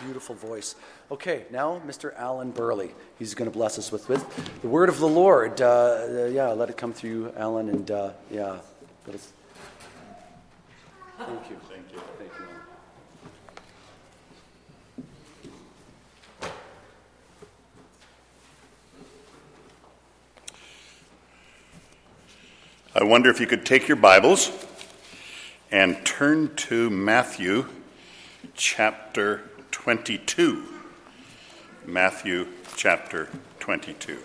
beautiful voice. Okay, now Mr. Alan Burley. He's going to bless us with the word of the Lord. Let it come through you, Alan, and let us. Thank you. Thank you. Thank you, Alan. I wonder if you could take your Bibles and turn to Matthew chapter 22. Matthew chapter 22.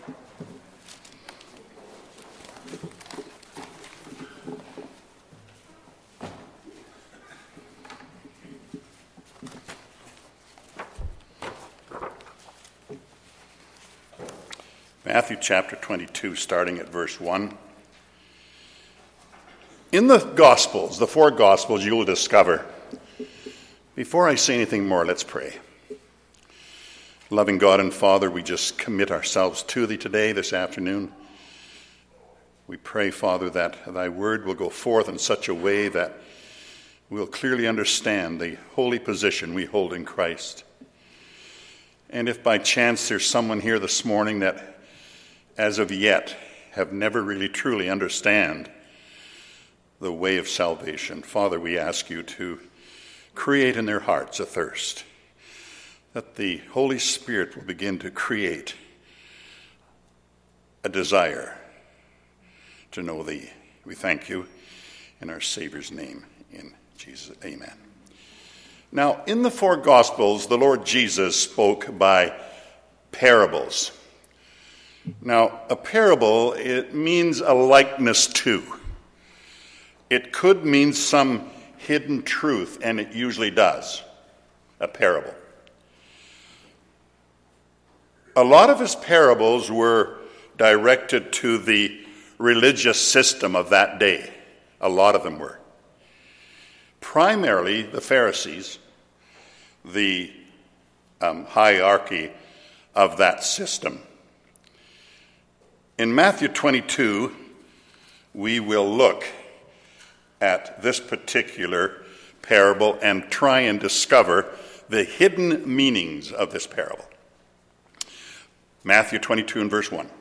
Matthew chapter 22, starting at verse 1. In the Gospels, the four Gospels, you will discover, before I say anything more, let's pray. Loving God and Father, we just commit ourselves to Thee today, this afternoon. We pray, Father, that Thy word will go forth in such a way that we'll clearly understand the holy position we hold in Christ. And if by chance there's someone here this morning that, as of yet, have never really truly understand the way of salvation, Father, we ask You to create in their hearts a thirst, that the Holy Spirit will begin to create a desire to know Thee. We thank You in our Savior's name, in Jesus. Amen. Now, in the four Gospels, the Lord Jesus spoke by parables. Now, a parable, it means a likeness to. It could mean some hidden truth, and it usually does, a parable. A lot of his parables were directed to the religious system of that day. A lot of them were. Primarily the Pharisees, the hierarchy of that system. In Matthew 22, we will look at this particular parable and try and discover the hidden meanings of this parable. Matthew 22 and verse 1.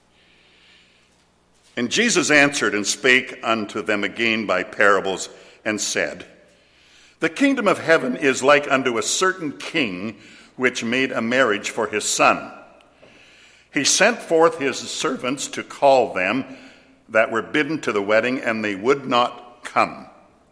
And Jesus answered and spake unto them again by parables, and said, The kingdom of heaven is like unto a certain king, which made a marriage for his son. He sent forth his servants to call them that were bidden to the wedding, and they would not come.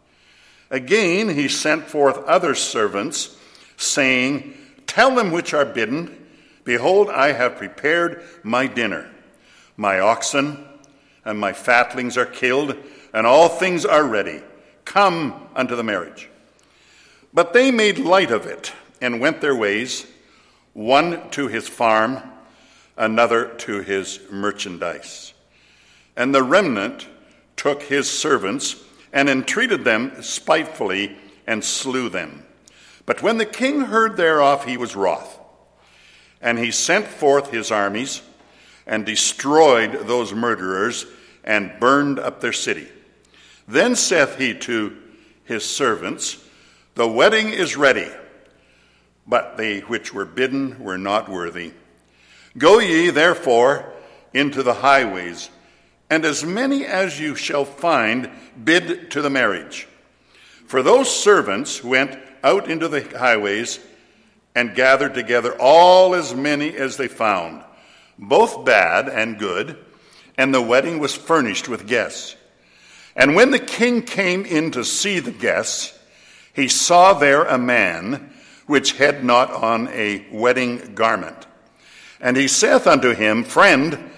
Again he sent forth other servants, saying, Tell them which are bidden, Behold, I have prepared my dinner. My oxen and my fatlings are killed, and all things are ready. Come unto the marriage. But they made light of it, and went their ways, one to his farm, another to his merchandise. And the remnant took his servants, and entreated them spitefully, and slew them. But when the king heard thereof, he was wroth. And he sent forth his armies, and destroyed those murderers, and burned up their city. Then saith he to his servants, The wedding is ready, but they which were bidden were not worthy. Go ye therefore into the highways, and as many as you shall find, bid to the marriage. For those servants went out into the highways, and gathered together all as many as they found, both bad and good, and the wedding was furnished with guests. And when the king came in to see the guests, he saw there a man which had not on a wedding garment. And he saith unto him, Friend,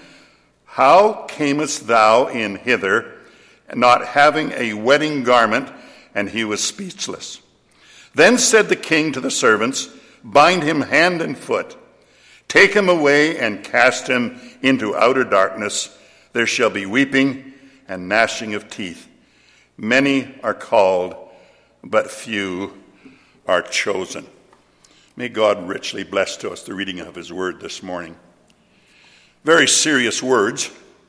how camest thou in hither, not having a wedding garment? And he was speechless. Then said the king to the servants, Bind him hand and foot, take him away, and cast him into outer darkness. There shall be weeping and gnashing of teeth. Many are called, but few are chosen. May God richly bless to us the reading of his word this morning. Very serious words.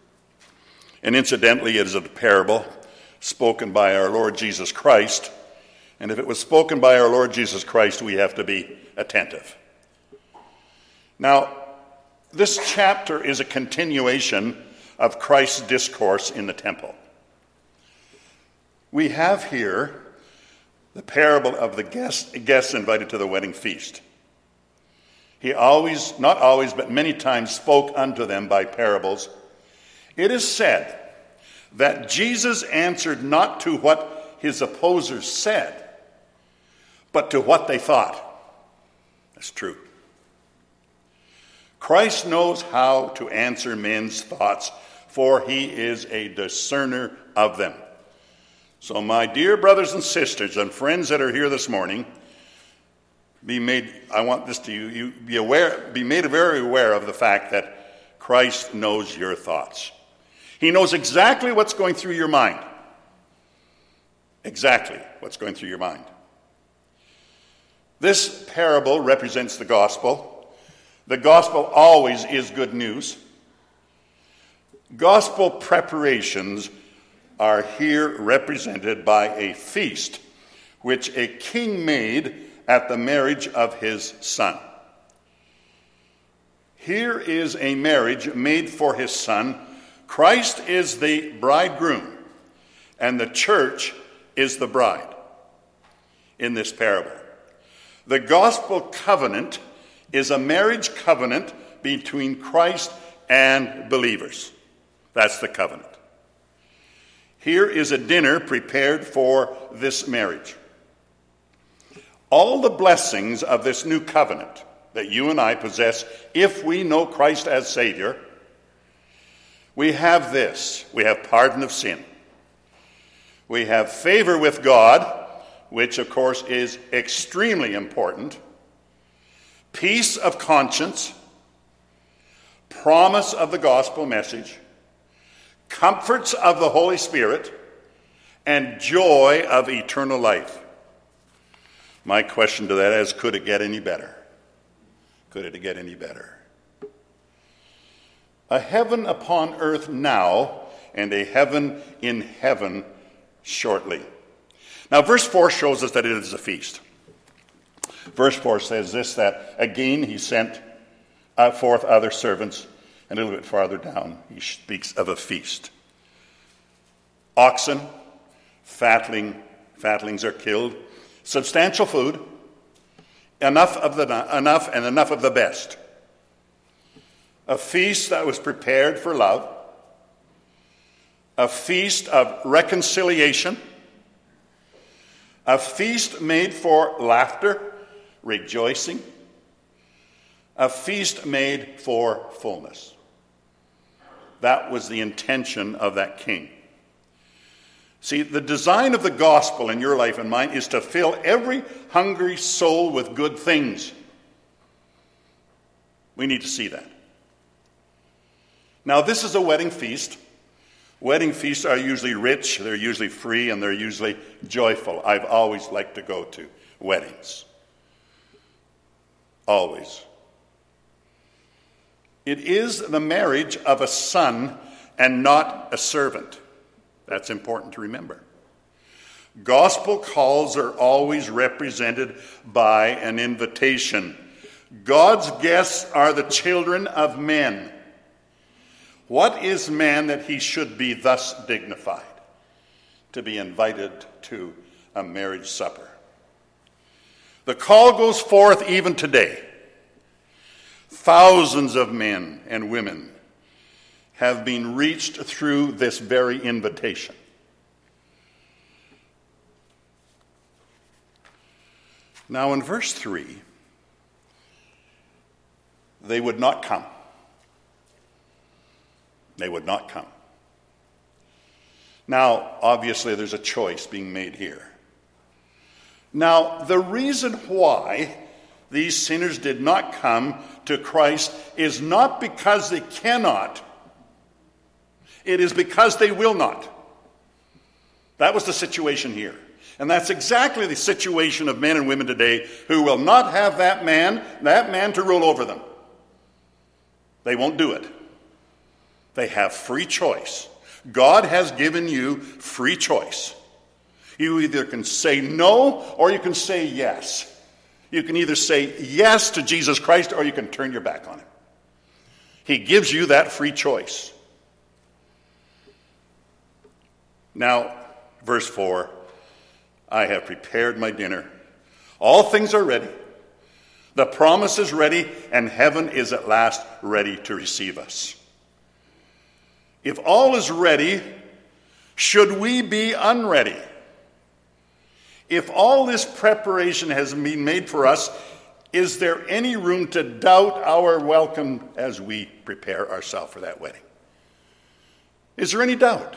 And incidentally, it is a parable spoken by our Lord Jesus Christ. And if it was spoken by our Lord Jesus Christ, we have to be attentive. Now, this chapter is a continuation of Christ's discourse in the temple. We have here the parable of the guests invited to the wedding feast. He always, not always, but many times spoke unto them by parables. It is said that Jesus answered not to what his opposers said, but to what they thought. That's true. Christ knows how to answer men's thoughts, for he is a discerner of them. So my dear brothers and sisters and friends that are here this morning, I want this to you be made very aware of the fact that Christ knows your thoughts. He knows exactly what's going through your mind. Exactly what's going through your mind. This parable represents the gospel. The gospel always is good news. Gospel preparations are here represented by a feast which a king made at the marriage of his son. Here is a marriage made for his son. Christ is the bridegroom, and the church is the bride in this parable. The gospel covenant is a marriage covenant between Christ and believers. That's the covenant. Here is a dinner prepared for this marriage. All the blessings of this new covenant that you and I possess, if we know Christ as Savior, we have this. We have pardon of sin. We have favor with God, which of course is extremely important. Peace of conscience, promise of the gospel message, comforts of the Holy Spirit, and joy of eternal life. My question to that is, could it get any better? Could it get any better? A heaven upon earth now, and a heaven in heaven shortly. Now, verse 4 shows us that it is a feast. Verse 4 says this, that again he sent forth other servants. And a little bit farther down, he speaks of a feast. Oxen, fatlings are killed. Substantial food, enough of the best. A feast that was prepared for love. A feast of reconciliation. A feast made for laughter, rejoicing. A feast made for fullness. That was the intention of that king. See, the design of the gospel in your life and mine is to fill every hungry soul with good things. We need to see that. Now, this is a wedding feast. Wedding feasts are usually rich, they're usually free, and they're usually joyful. I've always liked to go to weddings. Always. It is the marriage of a son and not a servant. That's important to remember. Gospel calls are always represented by an invitation. God's guests are the children of men. What is man that he should be thus dignified? To be invited to a marriage supper. The call goes forth even today. Thousands of men and women have been reached through this very invitation. Now in verse 3, they would not come. They would not come. Now, obviously, there's a choice being made here. Now, the reason why these sinners did not come to Christ is not because they cannot. It is because they will not. That was the situation here. And that's exactly the situation of men and women today who will not have that man to rule over them. They won't do it. They have free choice. God has given you free choice. You either can say no or you can say yes. You can either say yes to Jesus Christ or you can turn your back on him. He gives you that free choice. Now, verse 4, I have prepared my dinner. All things are ready. The promise is ready, and heaven is at last ready to receive us. If all is ready, should we be unready? If all this preparation has been made for us, is there any room to doubt our welcome as we prepare ourselves for that wedding? Is there any doubt?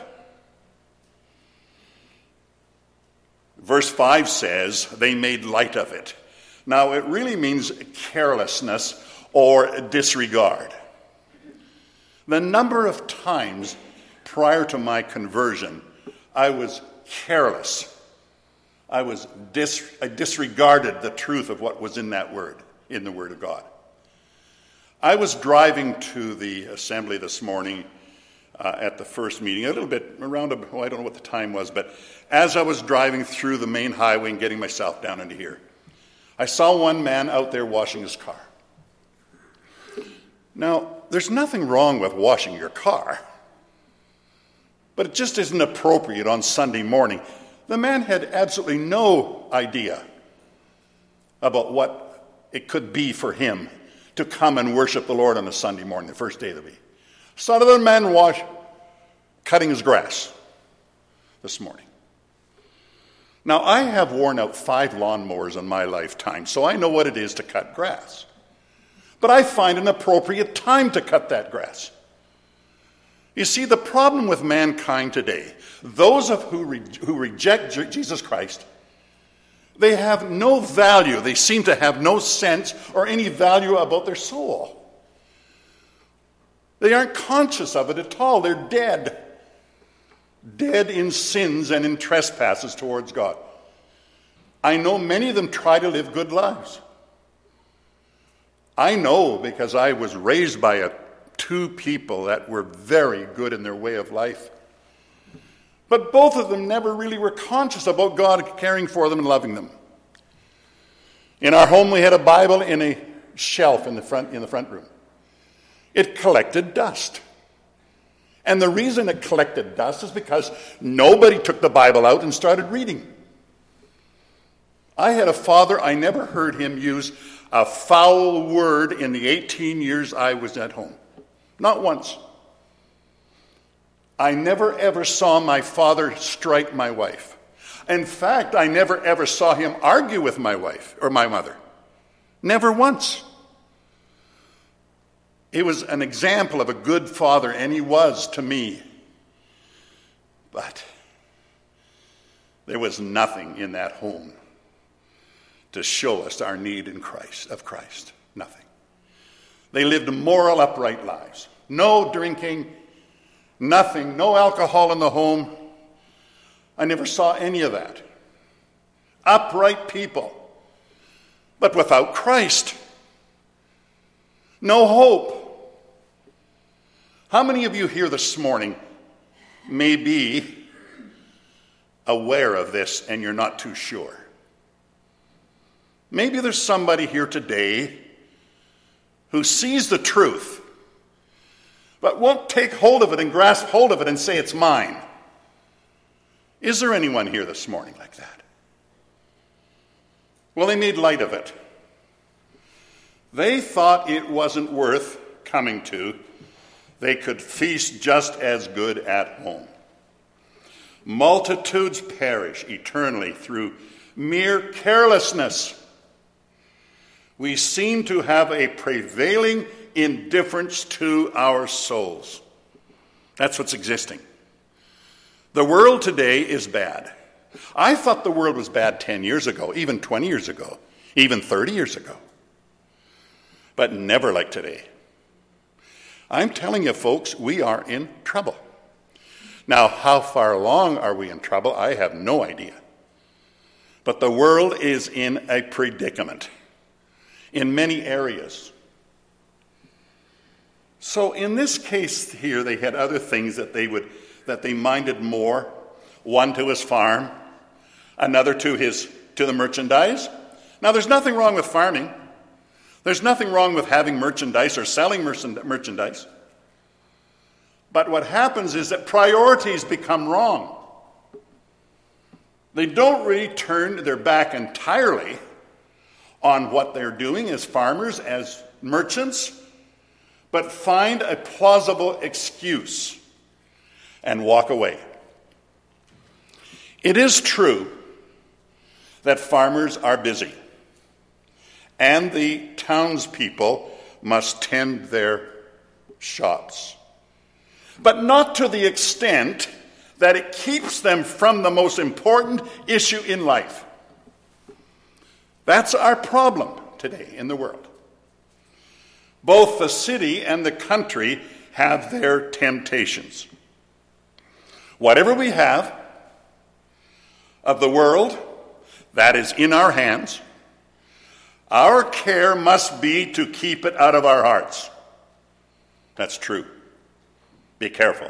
Verse 5 says, they made light of it. Now, it really means carelessness or disregard. The number of times prior to my conversion, I was careless. I disregarded the truth of what was in that word, in the Word of God. I was driving to the assembly this morning at the first meeting, a little bit around, I don't know what the time was, but as I was driving through the main highway and getting myself down into here, I saw one man out there washing his car. Now, there's nothing wrong with washing your car, but it just isn't appropriate on Sunday morning. The man had absolutely no idea about what it could be for him to come and worship the Lord on a Sunday morning, the first day of the week. Saw another man cutting his grass this morning. Now, I have worn out 5 lawnmowers in my lifetime, so I know what it is to cut grass. But I find an appropriate time to cut that grass. You see, the problem with mankind today, those who reject Jesus Christ, they have no value. They seem to have no sense or any value about their soul. They aren't conscious of it at all. They're dead. Dead in sins and in trespasses towards God. I know many of them try to live good lives. I know because I was raised by 2 people that were very good in their way of life. But both of them never really were conscious about God caring for them and loving them. In our home, we had a Bible in a shelf in the front room. It collected dust. And the reason it collected dust is because nobody took the Bible out and started reading. I had a father, I never heard him use a foul word in the 18 years I was at home. Not once. I never ever saw my father strike my wife. In fact, I never ever saw him argue with my wife or my mother. Never once. He was an example of a good father, and he was to me. But there was nothing in that home to show us our need of Christ. Nothing. They lived moral, upright lives. No drinking, nothing, no alcohol in the home. I never saw any of that. Upright people, but without Christ. No hope. How many of you here this morning may be aware of this and you're not too sure? Maybe there's somebody here today who sees the truth, but won't take hold of it and grasp hold of it and say it's mine. Is there anyone here this morning like that? Well, they made light of it. They thought it wasn't worth coming to. They could feast just as good at home. Multitudes perish eternally through mere carelessness. We seem to have a prevailing indifference to our souls. That's what's existing. The world today is bad. I thought the world was bad 10 years ago, even 20 years ago, even 30 years ago. But never like today. I'm telling you, folks, we are in trouble. Now, how far along are we in trouble? I have no idea. But the world is in a predicament in many areas. So in this case here, they had other things that they minded more. One to his farm, another to the merchandise, Now, there's nothing wrong with farming. There's nothing wrong with having merchandise or selling merchandise. But what happens is that priorities become wrong. They don't really turn their back entirely on what they're doing as farmers, as merchants, but find a plausible excuse and walk away. It is true that farmers are busy, and the townspeople must tend their shops, but not to the extent that it keeps them from the most important issue in life. That's our problem today in the world. Both the city and the country have their temptations. Whatever we have of the world that is in our hands, our care must be to keep it out of our hearts. That's true. Be careful.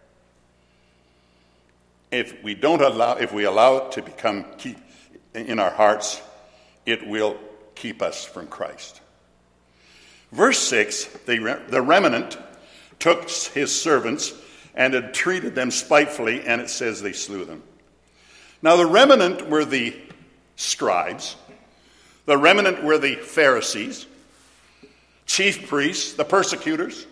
If we allow it to keep in our hearts, it will keep us from Christ. Verse 6, the remnant took his servants and had treated them spitefully, and it says they slew them. Now the remnant were the scribes. The remnant were the Pharisees, chief priests, the persecutors.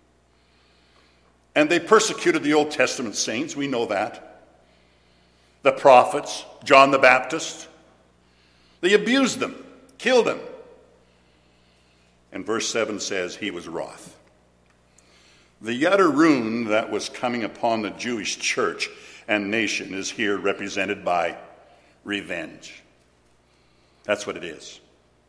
And they persecuted the Old Testament saints, we know that. The prophets, John the Baptist. They abused them, killed them. And verse 7 says he was wroth. The utter ruin that was coming upon the Jewish church and nation is here represented by revenge. That's what it is.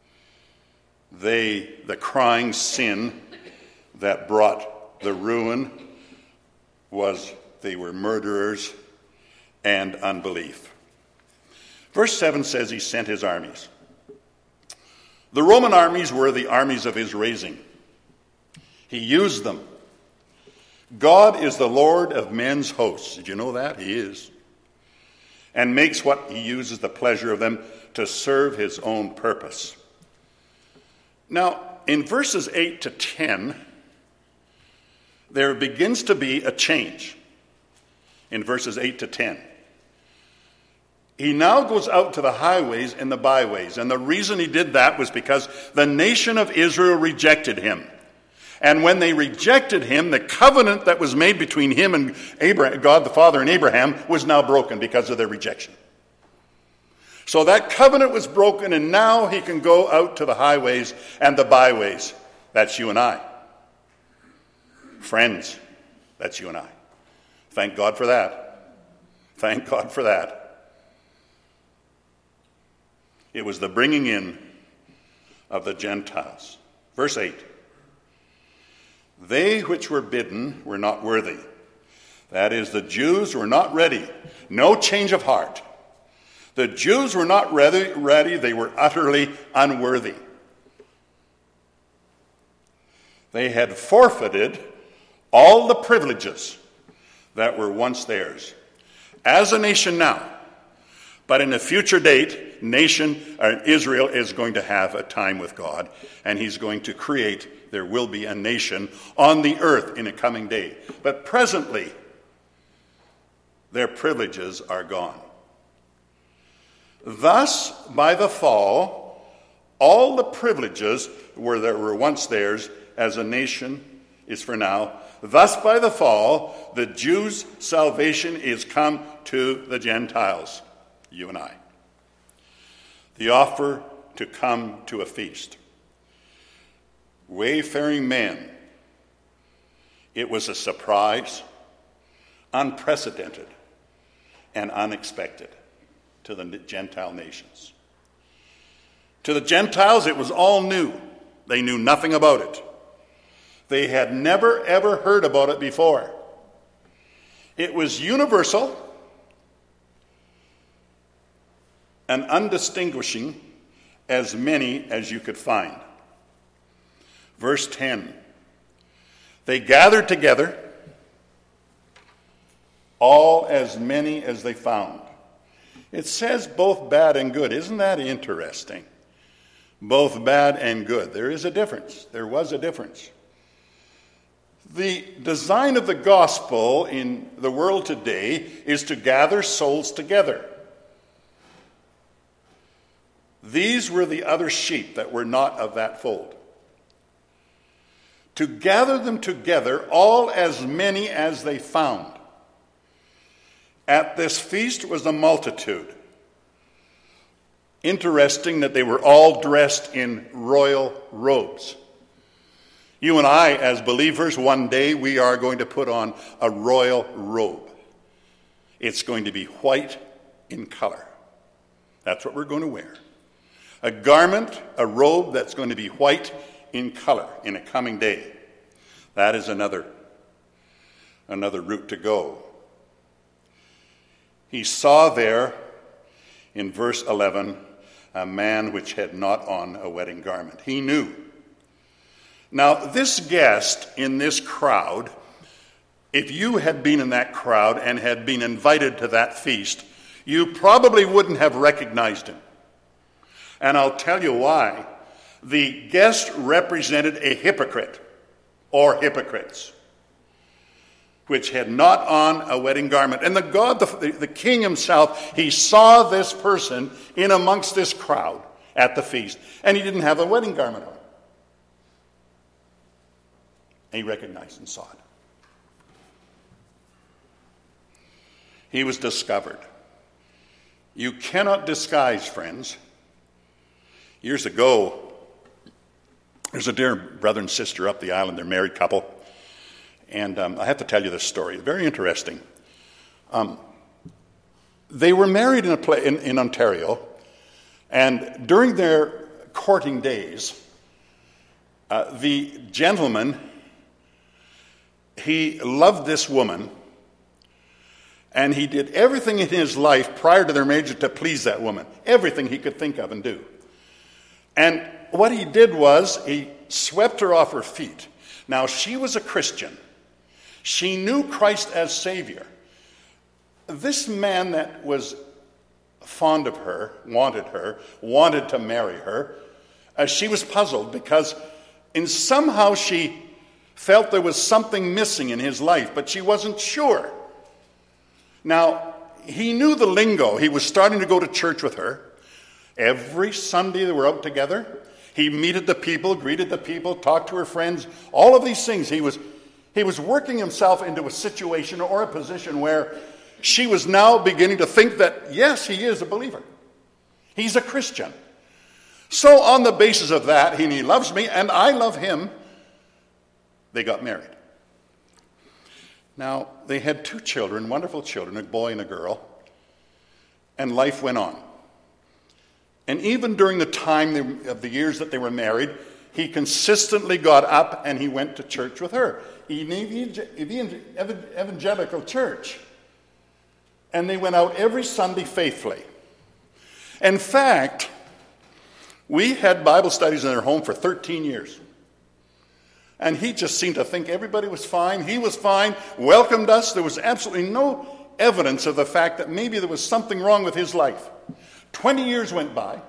The crying sin that brought the ruin was they were murderers and unbelief. Verse 7 says he sent his armies. The Roman armies were the armies of his raising. He used them. God is the Lord of men's hosts. Did you know that? He is. And makes what he uses the pleasure of them to serve his own purpose. Now, in verses 8 to 10, there begins to be a change. In verses 8 to 10. He now goes out to the highways and the byways. And the reason he did that was because the nation of Israel rejected him. And when they rejected him, the covenant that was made between him and Abraham, God the Father and Abraham, was now broken because of their rejection. So that covenant was broken, and now he can go out to the highways and the byways. That's you and I. Friends, that's you and I. Thank God for that. Thank God for that. It was the bringing in of the Gentiles. Verse 8. They which were bidden were not worthy. That is, the Jews were not ready. No change of heart. The Jews were not ready. They were utterly unworthy. They had forfeited all the privileges that were once theirs. As a nation now, but in a future date, Israel is going to have a time with God, and he's going to create, there will be a nation on the earth in a coming day. But presently, their privileges are gone. Thus, by the fall, all the privileges that were once theirs as a nation is for now. Thus, by the fall, the Jews' salvation is come to the Gentiles, you and I. The offer to come to a feast. Wayfaring men. It was a surprise, unprecedented, and unexpected to the Gentile nations. To the Gentiles, it was all new. They knew nothing about it. They had never, ever heard about it before. It was universal and undistinguishing, as many as you could find. Verse 10. They gathered together, all as many as they found. It says both bad and good. Isn't that interesting? both bad and good. There is a difference. There was a difference. The design of the gospel in the world today is to gather souls together. These were the other sheep that were not of that fold. To gather them together, all as many as they found. At this feast was a multitude. Interesting that they were all dressed in royal robes. You and I, as believers, one day we are going to put on a royal robe. It's going to be white in color. That's what we're going to wear. A garment, a robe that's going to be white in color in a coming day. That is another route to go. He saw there, in verse 11, a man which had not on a wedding garment. He knew. Now, this guest in this crowd, if you had been in that crowd and had been invited to that feast, you probably wouldn't have recognized him. And I'll tell you why. The guest represented a hypocrite or hypocrites, which had not on a wedding garment. And the king himself, he saw this person in amongst this crowd at the feast, and he didn't have a wedding garment on. And he recognized and saw it. He was discovered. You cannot disguise, friends. Years ago, there's a dear brother and sister up the island. They're a married couple. And I have to tell you this story. Very interesting. They were married in Ontario. And during their courting days, the gentleman, he loved this woman. And he did everything in his life prior to their marriage to please that woman. Everything he could think of and do. And what he did was he swept her off her feet. Now, she was a Christian. She knew Christ as Savior. This man that was fond of her, wanted to marry her, she was puzzled because somehow she felt there was something missing in his life, but she wasn't sure. Now, he knew the lingo. He was starting to go to church with her. Every Sunday they were out together. He greeted the people, talked to her friends, all of these things. He was working himself into a situation or a position where she was now beginning to think that, yes, he is a believer. He's a Christian. So on the basis of that, he loves me and I love him, they got married. Now, they had 2 children, wonderful children, a boy and a girl, and life went on. And even during the time of the years that they were married, he consistently got up and he went to church with her. The evangelical church. And they went out every Sunday faithfully. In fact, we had Bible studies in their home for 13 years. And he just seemed to think everybody was fine. He was fine, welcomed us. There was absolutely no evidence of the fact that maybe there was something wrong with his life. 20 years went by.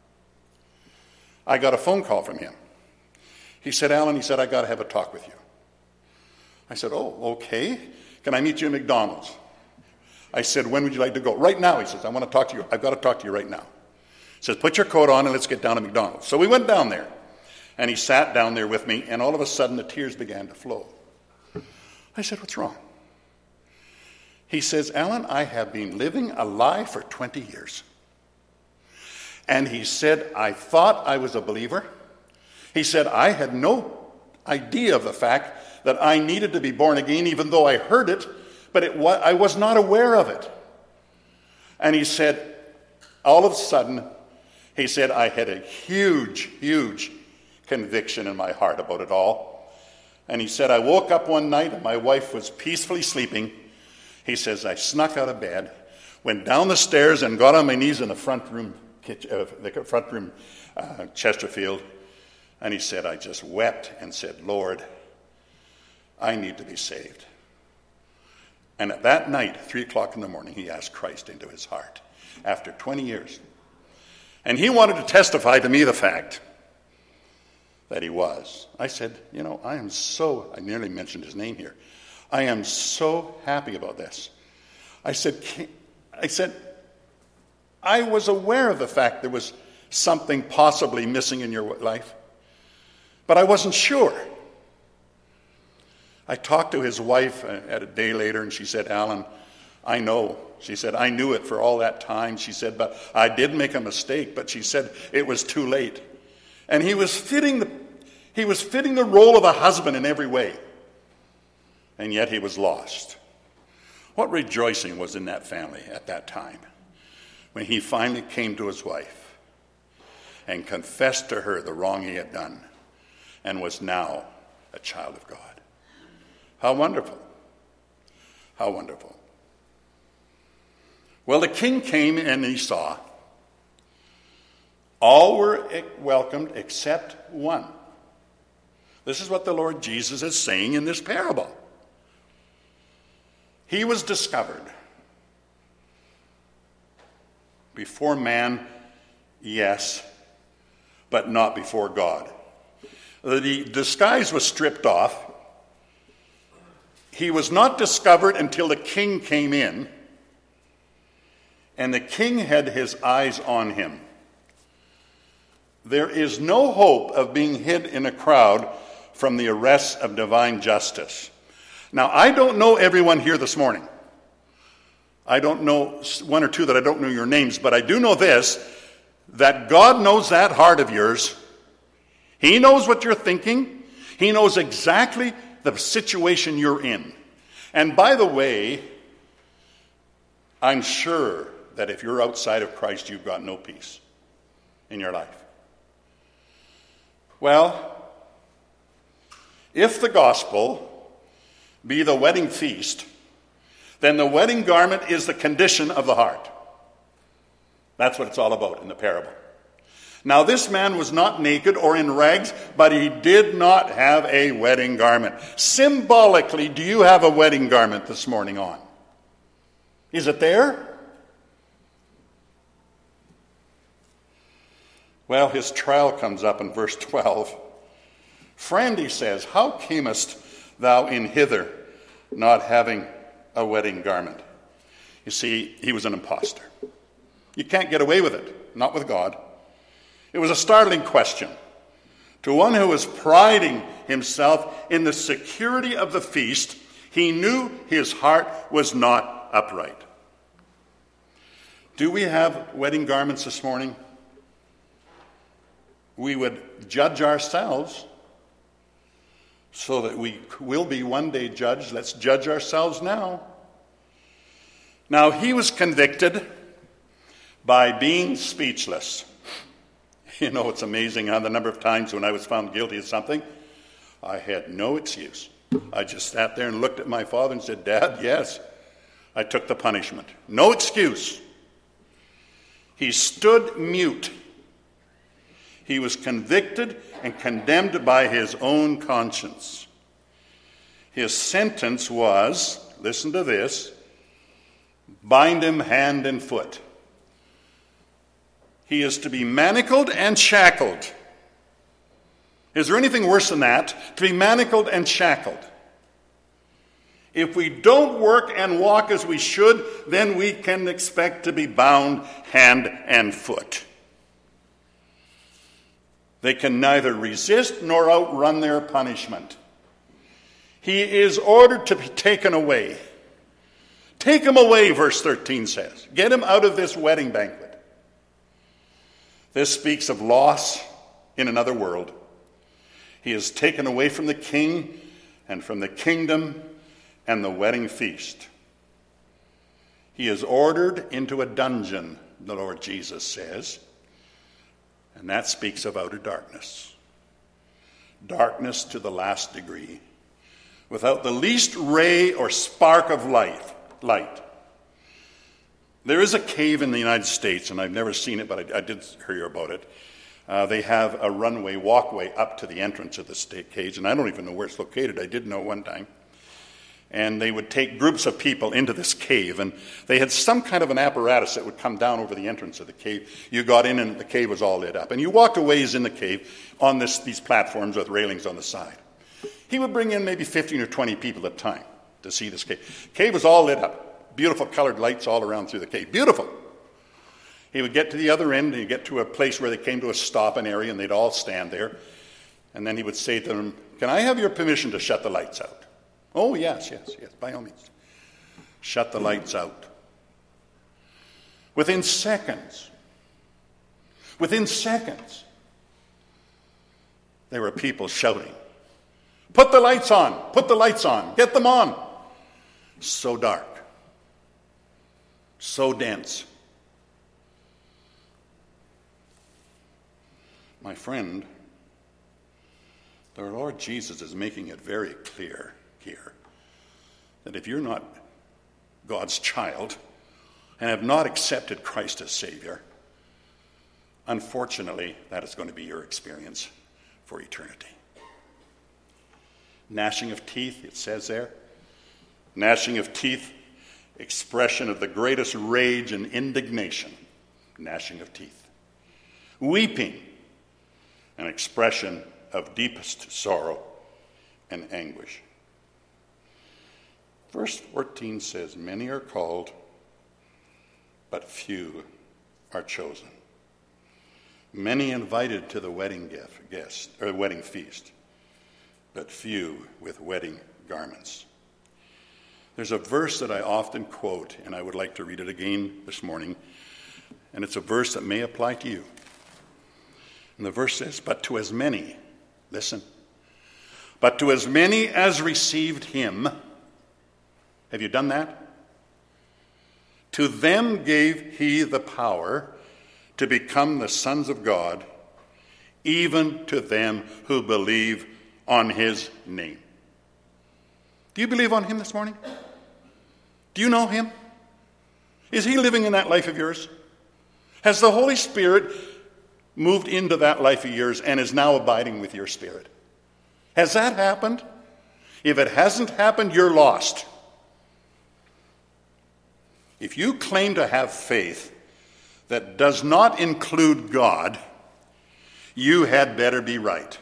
I got a phone call from him. He said, Alan, I got to have a talk with you. I said, oh, okay. Can I meet you at McDonald's? I said, when would you like to go? Right now, he says, I want to talk to you. I've got to talk to you right now. He says, put your coat on and let's get down to McDonald's. So we went down there. And he sat down there with me, and all of a sudden the tears began to flow. I said, what's wrong? He says, Alan, I have been living a lie for 20 years. And he said, I thought I was a believer. He said, I had no idea of the fact that I needed to be born again, even though I heard it, but I was not aware of it. And he said, all of a sudden, he said, I had a huge, huge conviction in my heart about it all. And he said, I woke up one night and my wife was peacefully sleeping. He says, I snuck out of bed, went down the stairs and got on my knees in the front room Chesterfield. And he said, I just wept and said, Lord, I need to be saved. And at that night, 3 o'clock in the morning, he asked Christ into his heart after 20 years. And he wanted to testify to me the fact that he was. I said, I nearly mentioned his name here. I am so happy about this. I said, I was aware of the fact there was something possibly missing in your life, but I wasn't sure. I talked to his wife a day later, and she said, Alan, I know. She said, I knew it for all that time. She said, but I did make a mistake, but she said it was too late. And he was fitting the role of a husband in every way, and yet he was lost. What rejoicing was in that family at that time when he finally came to his wife and confessed to her the wrong he had done and was now a child of God. How wonderful. How wonderful. Well, the king came and he saw. All were welcomed except one. This is what the Lord Jesus is saying in this parable. He was discovered. Before man, yes, but not before God. The disguise was stripped off. He was not discovered until the king came in, and the king had his eyes on him. There is no hope of being hid in a crowd from the arrests of divine justice. Now, I don't know everyone here this morning. I don't know one or two that I don't know your names, but I do know this, that God knows that heart of yours. He knows what you're thinking. He knows exactly the situation you're in. And by the way, I'm sure that if you're outside of Christ, you've got no peace in your life. Well, if the gospel be the wedding feast, then the wedding garment is the condition of the heart. That's what it's all about in the parable. Now, this man was not naked or in rags, but he did not have a wedding garment. Symbolically, do you have a wedding garment this morning on? Is it there? Well, his trial comes up in verse 12. Friend, he says, how camest thou in hither, not having a wedding garment? You see, he was an impostor. You can't get away with it, not with God. It was a startling question to one who was priding himself in the security of the feast. He knew his heart was not upright. Do we have wedding garments this morning? We would judge ourselves so that we will be one day judged. Let's judge ourselves now. Now, he was convicted by being speechless. You know, it's amazing how the number of times when I was found guilty of something, I had no excuse. I just sat there and looked at my father and said, Dad, yes, I took the punishment. No excuse. He stood mute. He was convicted and condemned by his own conscience. His sentence was, listen to this, bind him hand and foot. He is to be manacled and shackled. Is there anything worse than that? To be manacled and shackled. If we don't work and walk as we should, then we can expect to be bound hand and foot. They can neither resist nor outrun their punishment. He is ordered to be taken away. Take him away, verse 13 says. Get him out of this wedding banquet. This speaks of loss in another world. He is taken away from the king and from the kingdom and the wedding feast. He is ordered into a dungeon, the Lord Jesus says, and that speaks of outer darkness. Darkness to the last degree, without the least ray or spark of light. There is a cave in the United States, and I've never seen it, but I did hear about it. They have a walkway up to the entrance of the cave, and I don't even know where it's located. I did know one time. And they would take groups of people into this cave, and they had some kind of an apparatus that would come down over the entrance of the cave. You got in, and the cave was all lit up. And you walked a ways in the cave on these platforms with railings on the side. He would bring in maybe 15 or 20 people at a time to see this cave. Cave was all lit up. Beautiful colored lights all around through the cave. Beautiful. He would get to the other end, and he'd get to a place where they came to a stopping area, and they'd all stand there. And then he would say to them, "Can I have your permission to shut the lights out?" "Oh, yes, by all means." Shut the lights out. Within seconds, there were people shouting, "Put the lights on! Put the lights on! Get them on!" So dark, so dense. My friend, the Lord Jesus is making it very clear here that if you're not God's child and have not accepted Christ as Savior, unfortunately, that is going to be your experience for eternity. Gnashing of teeth, it says there. Gnashing of teeth, expression of the greatest rage and indignation. Gnashing of teeth. Weeping, an expression of deepest sorrow and anguish. Verse 14 says, "Many are called, but few are chosen." Many invited to the wedding wedding feast, but few with wedding garments. There's a verse that I often quote, and I would like to read it again this morning, and it's a verse that may apply to you. And the verse says, "But to as many," listen, "but to as many as received him," have you done that? "To them gave he the power to become the sons of God, even to them who believe on his name." Do you believe on him this morning? Do you know him? Is he living in that life of yours? Has the Holy Spirit moved into that life of yours and is now abiding with your spirit? Has that happened? If it hasn't happened, you're lost. If you claim to have faith that does not include God, you had better be right.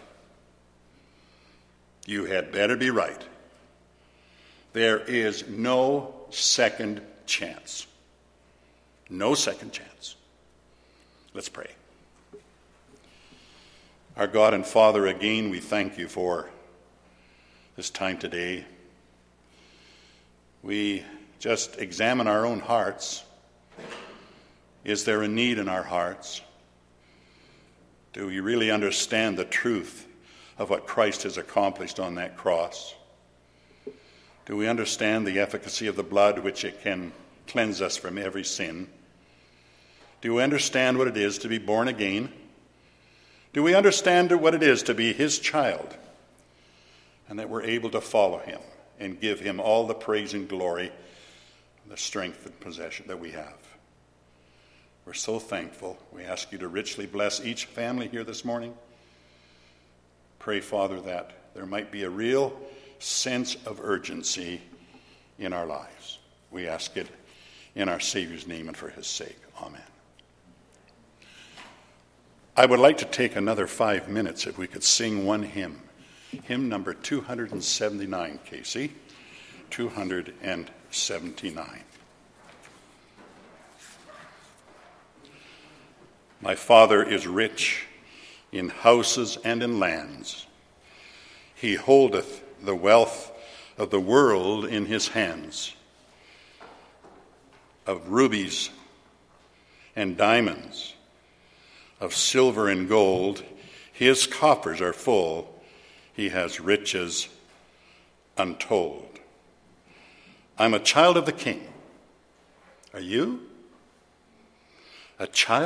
You had better be right. There is no second chance. No second chance. Let's pray. Our God and Father, again, we thank you for this time today. We just examine our own hearts. Is there a need in our hearts? Do we really understand the truth of what Christ has accomplished on that cross? Do we understand the efficacy of the blood, which it can cleanse us from every sin? Do we understand what it is to be born again? Do we understand what it is to be his child, and that we're able to follow him and give him all the praise and glory, the strength and possession that we have? We're so thankful. We ask you to richly bless each family here this morning. Pray, Father, that there might be a real sense of urgency in our lives. We ask it in our Savior's name and for his sake. Amen. I would like to take another 5 minutes if we could sing one hymn. Hymn number 279, Casey. 279. My Father is rich in houses and in lands. He holdeth the wealth of the world in his hands. Of rubies and diamonds, of silver and gold, his coffers are full. He has riches untold. I'm a child of the King. Are you? A child